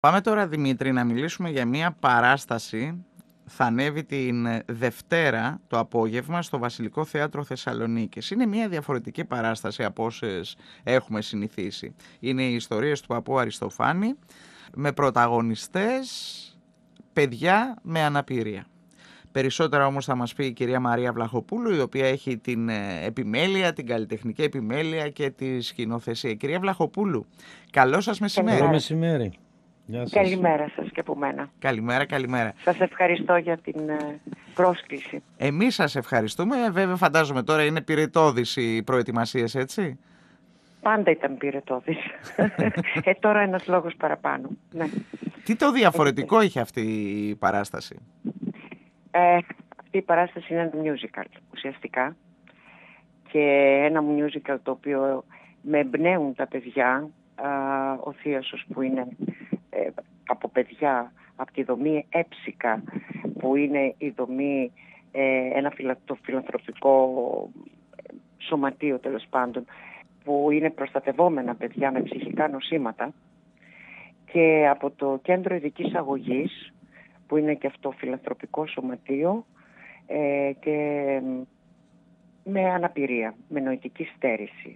Πάμε τώρα, Δημήτρη, να μιλήσουμε για μια παράσταση. Θα ανέβει την Δευτέρα το απόγευμα στο Βασιλικό Θέατρο Θεσσαλονίκης. Είναι μια διαφορετική παράσταση από όσες έχουμε συνηθίσει. Είναι οι ιστορίες του παππού Αριστοφάνη με πρωταγωνιστές παιδιά με αναπηρία. Περισσότερα όμως θα μας πει η κυρία Μαρία Βλαχοπούλου, η οποία έχει την επιμέλεια, την καλλιτεχνική επιμέλεια και τη σκηνοθεσία. Κυρία Βλαχοπούλου, καλό σας μεσημέρι. Καλό μεσημέρι. Γεια σας. Καλημέρα σας και από μένα. Καλημέρα, καλημέρα. Σας ευχαριστώ για την πρόσκληση. Εμείς σας ευχαριστούμε. Βέβαια φαντάζομαι τώρα είναι πυρετώδης οι προετοιμασίες, έτσι. Πάντα ήταν πυρετώδης. Τώρα ένας λόγος παραπάνω. Ναι. Τι το διαφορετικό είχε αυτή η παράσταση? Αυτή η παράσταση είναι ένα musical ουσιαστικά. Και ένα musical το οποίο με εμπνέουν τα παιδιά. Ο Θίασος που είναι από παιδιά, από τη δομή Έψικα, που είναι η δομή, το φιλανθρωπικό σωματείο τέλος πάντων, που είναι προστατευόμενα παιδιά με ψυχικά νοσήματα, και από το Κέντρο Ειδικής Αγωγής, που είναι και αυτό φιλανθρωπικό σωματείο και με αναπηρία, με νοητική στέρηση.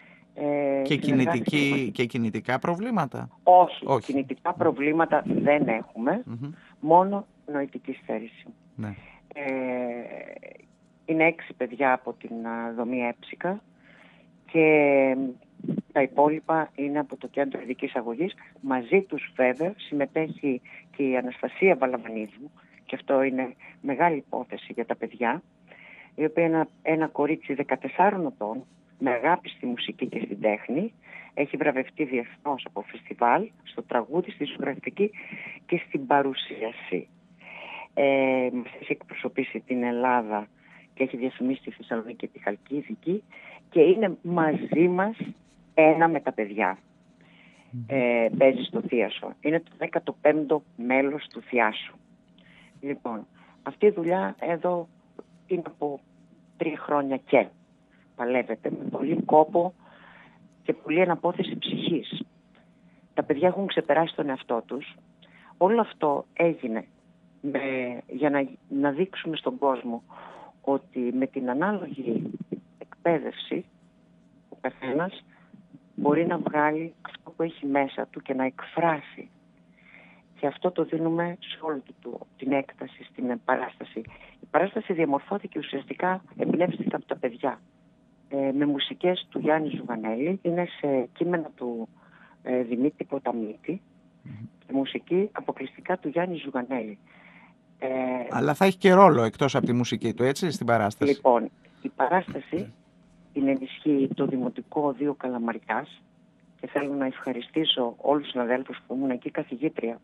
Και κινητικά προβλήματα? Όχι. Κινητικά προβλήματα δεν έχουμε, μόνο νοητική στέρηση. Ναι. Είναι 6 παιδιά από την δομή Έψικα και τα υπόλοιπα είναι από το Κέντρο Ειδικής Αγωγής. Μαζί τους βέβαια συμμετέχει και η Αναστασία Βαλαβανίδου, και αυτό είναι μεγάλη υπόθεση για τα παιδιά, η οποία είναι ένα κορίτσι 14 ετών, με αγάπη στη μουσική και στην τέχνη. Έχει βραβευτεί διεθνώς από φεστιβάλ, στο τραγούδι, στη ζωγραφική και στην παρουσίαση. Έχει εκπροσωπήσει την Ελλάδα και έχει διαφημίσει τη Θεσσαλονίκη και τη Χαλκίδικη, και είναι μαζί μας ένα με τα παιδιά. Παίζει στο Θίασο. Είναι το 15ο μέλος του Θιάσου. Λοιπόν, αυτή η δουλειά εδώ είναι από 3 χρόνια και παλεύεται με πολύ κόπο και πολύ αναπόθεση ψυχής. Τα παιδιά έχουν ξεπεράσει τον εαυτό τους. Όλο αυτό έγινε για να δείξουμε στον κόσμο ότι με την ανάλογη εκπαίδευση ο καθένας μπορεί να βγάλει αυτό που έχει μέσα του και να εκφράσει. Και αυτό το δίνουμε σε όλη την έκταση στην παράσταση. Η παράσταση διαμορφώθηκε ουσιαστικά, εμπνεύστηκε από τα παιδιά. Με μουσικές του Γιάννη Ζουγανέλη, είναι σε κείμενα του Δημήτρη Ποταμίτη, και μουσική αποκλειστικά του Γιάννη Ζουγανέλη. Αλλά θα έχει και ρόλο εκτός από τη μουσική του, έτσι, στην παράσταση? Λοιπόν, η παράσταση την ενισχύει το Δημοτικό Οδείο Καλαμαριάς, και θέλω να ευχαριστήσω όλους τους συναδέλφους που ήμουν εκεί καθηγήτρια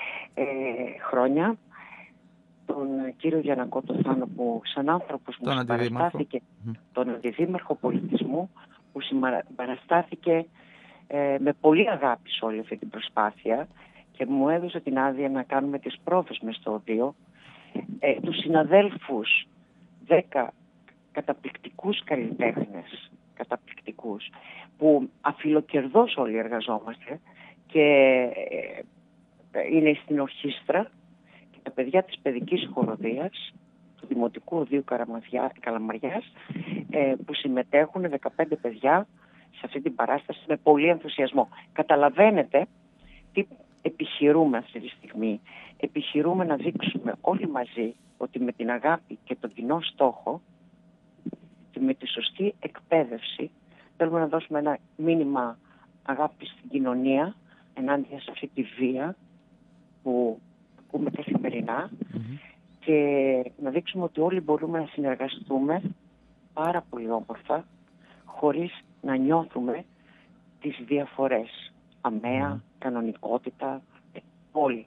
χρόνια, τον κύριο Γιαννακό τον Θάνο, που σαν άνθρωπος μου συμπαραστάθηκε, τον Αντιδήμαρχο Πολιτισμού, που συμπαραστάθηκε με πολύ αγάπη σε όλη αυτή την προσπάθεια και μου έδωσε την άδεια να κάνουμε τις πρόβες μες στο οδείο. Τους συναδέλφους, 10 καταπληκτικούς καλλιτέχνες, που αφιλοκερδώς όλοι εργαζόμαστε, και είναι στην ορχήστρα, και τα παιδιά της παιδικής χοροδίας του Δημοτικού Οδείου Καλαμαριάς, που συμμετέχουν 15 παιδιά σε αυτή την παράσταση με πολύ ενθουσιασμό. Καταλαβαίνετε τι επιχειρούμε αυτή τη στιγμή. Επιχειρούμε να δείξουμε όλοι μαζί ότι με την αγάπη και τον κοινό στόχο και με τη σωστή εκπαίδευση θέλουμε να δώσουμε ένα μήνυμα αγάπη στην κοινωνία ενάντια σε αυτή τη βία που ακούμε καθημερινά, και να δείξουμε ότι όλοι μπορούμε να συνεργαστούμε πάρα πολύ όμορφα, χωρίς να νιώθουμε τις διαφορές. Αμαία, κανονικότητα, όλοι.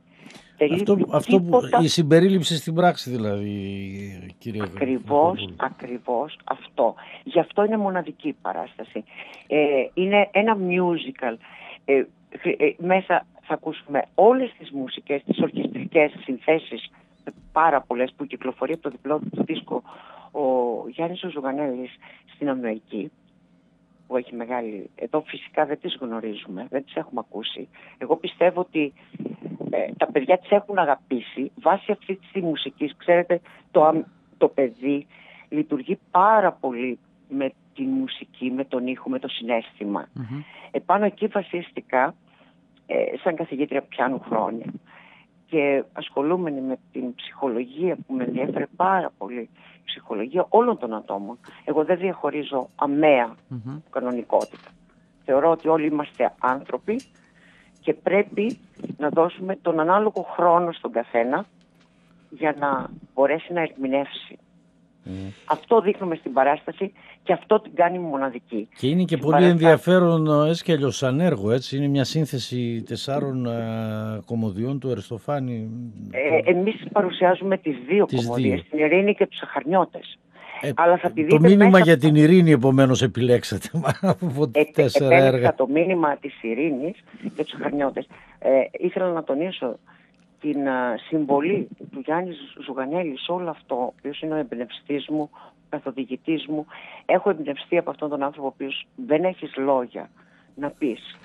Η συμπερίληψη στην πράξη δηλαδή, κύριε. Ακριβώς αυτό. Γι' αυτό είναι μοναδική η παράσταση. Είναι ένα musical. Μέσα θα ακούσουμε όλες τις μουσικές, τις ορχιστρικές συνθέσεις, πάρα πολλές, που κυκλοφορεί από το διπλό του δίσκο ο Γιάννης ο Ζουγανέλης στην Αμνοϊκή, που έχει μεγάλη... Εδώ φυσικά δεν τις γνωρίζουμε, δεν τις έχουμε ακούσει. Εγώ πιστεύω ότι τα παιδιά τις έχουν αγαπήσει βάσει αυτής της μουσικής. Ξέρετε, το παιδί λειτουργεί πάρα πολύ με τη μουσική, με τον ήχο, με το συναίσθημα. Επάνω εκεί βασίστηκα σαν καθηγήτρια πιάνου χρόνια και ασχολούμενη με την ψυχολογία που με ενδιαφέρει πάρα πολύ, η ψυχολογία όλων των ατόμων. Εγώ δεν διαχωρίζω αμαία κανονικότητα. Θεωρώ ότι όλοι είμαστε άνθρωποι και πρέπει να δώσουμε τον ανάλογο χρόνο στον καθένα για να μπορέσει να ερμηνεύσει. Αυτό δείχνουμε στην παράσταση και αυτό την κάνει μοναδική. Και είναι και πολύ ενδιαφέρον έτσι και αλλιώς σαν έργο, έτσι. Είναι μια σύνθεση 4 κομμωδιών του Αριστοφάνη. Εμείς παρουσιάζουμε τις 2 κομμωδίες, την Ειρήνη και τους Αχαρνιώτες. Αλλά θα το μήνυμα για την Ειρήνη επομένως επιλέξατε από 4 έργα. Το μήνυμα της Ειρήνης και τους Αχαρνιώτες. Ήθελα να τονίσω την συμβολή του Γιάννη Ζουγανέλη σε όλο αυτό, ο οποίος είναι ο εμπνευστής μου, ο καθοδηγητής μου. Έχω εμπνευστεί από αυτόν τον άνθρωπο, ο οποίος δεν έχεις λόγια να πεις.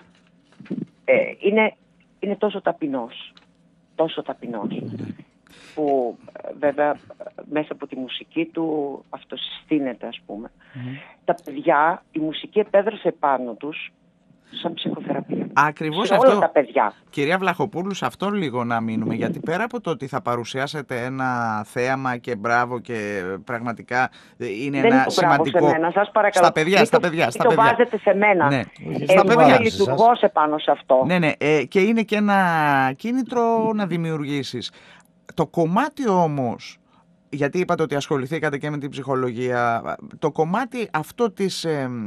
Είναι τόσο ταπεινός, που βέβαια μέσα από τη μουσική του αυτοσυστήνεται, ας πούμε. Τα παιδιά, η μουσική επέδρασε πάνω τους σαν ψυχοθεραπεία. Ακριβώς αυτό. Όλα τα παιδιά. Κυρία Βλαχοπούλου, σε αυτό λίγο να μείνουμε, γιατί πέρα από το ότι θα παρουσιάσετε ένα θέαμα και μπράβο και πραγματικά είναι δεν ένα σημαντικό... Σε μένα, σας παρακαλώ. Στα παιδιά. Το βάζετε σε μένα. Ναι. Εγώ λειτουργώ σε πάνω σε αυτό. Ναι, και είναι και ένα κίνητρο να δημιουργήσεις. Το κομμάτι όμως, γιατί είπατε ότι ασχοληθήκατε και με την ψυχολογία, το κομμάτι αυτό της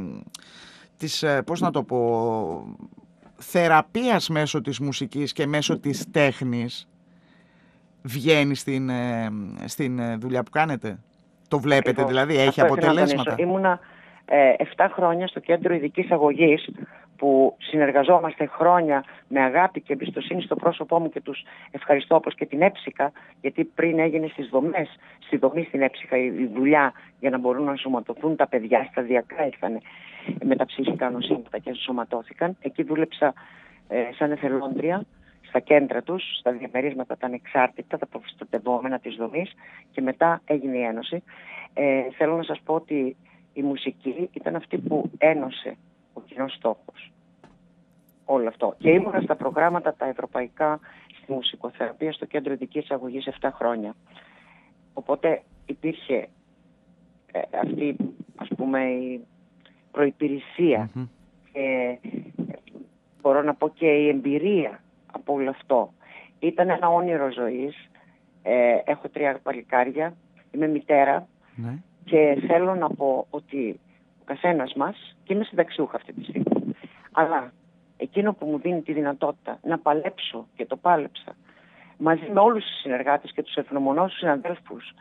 πώς να το πω, θεραπείας μέσω της μουσικής και μέσω της τέχνης βγαίνει στην δουλειά που κάνετε? Το βλέπετε δηλαδή, έχει αποτελέσματα? Ήμουνα 7 χρόνια στο Κέντρο Ειδικής Αγωγής, που συνεργαζόμαστε χρόνια με αγάπη και εμπιστοσύνη στο πρόσωπό μου και τους ευχαριστώ, όπως και την Έψικα, γιατί πριν έγινε στη δομή στην Έψικα η δουλειά για να μπορούν να ενσωματωθούν τα παιδιά, σταδιακά ήρθαν με τα ψυχικά νοσήματα και ενσωματώθηκαν. Εκεί δούλεψα σαν εθελόντρια στα κέντρα τους, στα διαμερίσματα τα ανεξάρτητα, τα προστατευόμενα της δομής, και μετά έγινε η Ένωση. Θέλω να σας πω ότι η μουσική ήταν αυτή που ένωσε ο κοινός στόχος. Όλο αυτό. Και ήμουνα στα προγράμματα τα ευρωπαϊκά στη μουσικοθεραπεία στο Κέντρο Ειδικής Αγωγής 7 χρόνια. Οπότε υπήρχε αυτή, ας πούμε, η προϋπηρεσία και μπορώ να πω και η εμπειρία από όλο αυτό. Ήταν ένα όνειρο ζωής. Έχω 3 παλικάρια, είμαι μητέρα και θέλω να πω ότι ο καθένας μας, και είμαι συνταξιούχα αυτή τη στιγμή, αλλά εκείνο που μου δίνει τη δυνατότητα να παλέψω, και το πάλεψα, μαζί με όλους τους συνεργάτες και τους ευγνωμονώ συναδέλφους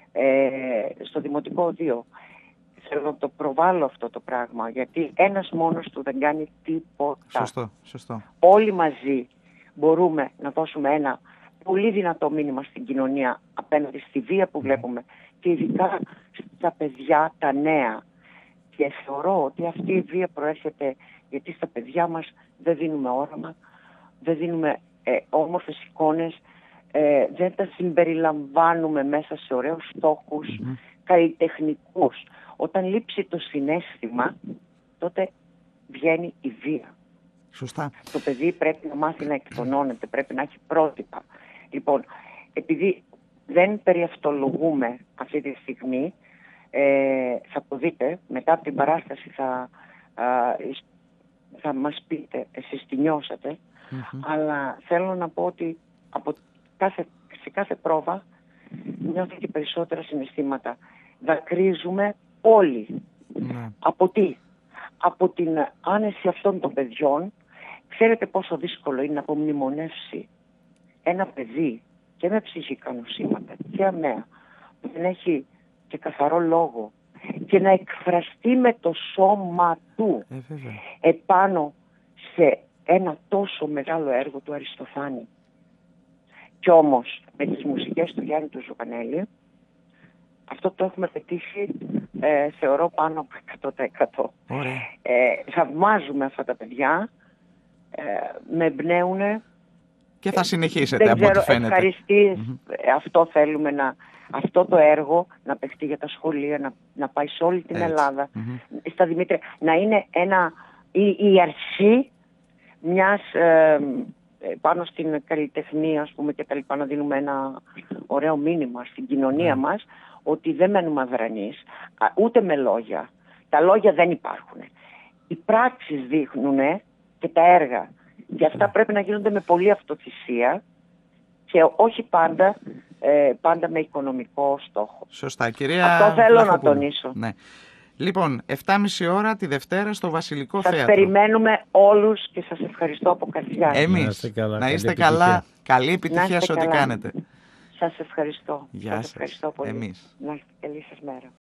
στο Δημοτικό Οδείο, θέλω να το προβάλλω αυτό το πράγμα, γιατί ένας μόνος του δεν κάνει τίποτα. Σωστό. Όλοι μαζί μπορούμε να δώσουμε ένα πολύ δυνατό μήνυμα στην κοινωνία απέναντι στη βία που βλέπουμε, και ειδικά στα παιδιά, τα νέα. Και θεωρώ ότι αυτή η βία προέρχεται γιατί στα παιδιά μας δεν δίνουμε όραμα, δεν δίνουμε όμορφες εικόνες, δεν τα συμπεριλαμβάνουμε μέσα σε ωραίους στόχους, καλλιτεχνικούς. Όταν λείψει το συναίσθημα, τότε βγαίνει η βία. Σωστά. Το παιδί πρέπει να μάθει να εκτονώνεται, πρέπει να έχει πρότυπα. Λοιπόν, επειδή δεν περιευτολογούμε αυτή τη στιγμή, θα το δείτε, μετά από την παράσταση θα μας πείτε, εσείς τι νιώσατε, αλλά θέλω να πω ότι σε κάθε πρόβα νιώθω και περισσότερα συναισθήματα. Δακρύζουμε όλοι. Από τι? Από την άνεση αυτών των παιδιών. Ξέρετε πόσο δύσκολο είναι να απομνημονεύσει ένα παιδί και με ψυχικά νοσήματα και αμαία, που δεν έχει και καθαρό λόγο, και να εκφραστεί με το σώμα του επάνω σε ένα τόσο μεγάλο έργο του Αριστοφάνη. Κι όμως με τις μουσικές του Γιάννη του Ζουγανέλη αυτό το έχουμε πετύχει, θεωρώ, πάνω από 100%. Θαυμάζουμε αυτά τα παιδιά, με εμπνέουν Και θα συνεχίσετε δεν από ό,τι ξέρω, φαίνεται. ευχαριστίες, αυτό θέλουμε αυτό το έργο να παιχτεί για τα σχολεία, να πάει σε όλη την Ελλάδα, στα Δημήτρια, να είναι η αρχή μιας, πάνω στην καλλιτεχνία, ας πούμε, και τα λοιπά, να δίνουμε ένα ωραίο μήνυμα στην κοινωνία μας, ότι δεν μένουμε αδρανείς, ούτε με λόγια. Τα λόγια δεν υπάρχουν. Οι πράξεις δείχνουν και τα έργα. Και αυτά πρέπει να γίνονται με πολλή αυτοθυσία και όχι πάντα με οικονομικό στόχο. Σωστά, κυρία Αυτό θέλω Βλαχοπούλου. να τονίσω. Ναι. Λοιπόν, 7.30 ώρα τη Δευτέρα στο Βασιλικό Θέατρο. Σας περιμένουμε όλους και σας ευχαριστώ από καρδιά. Εμείς. Να είστε καλά. Καλή επιτυχία σε ό,τι κάνετε. Σας ευχαριστώ. Γεια σας. Ευχαριστώ πολύ. Εμείς. Να έχετε καλή σας μέρα.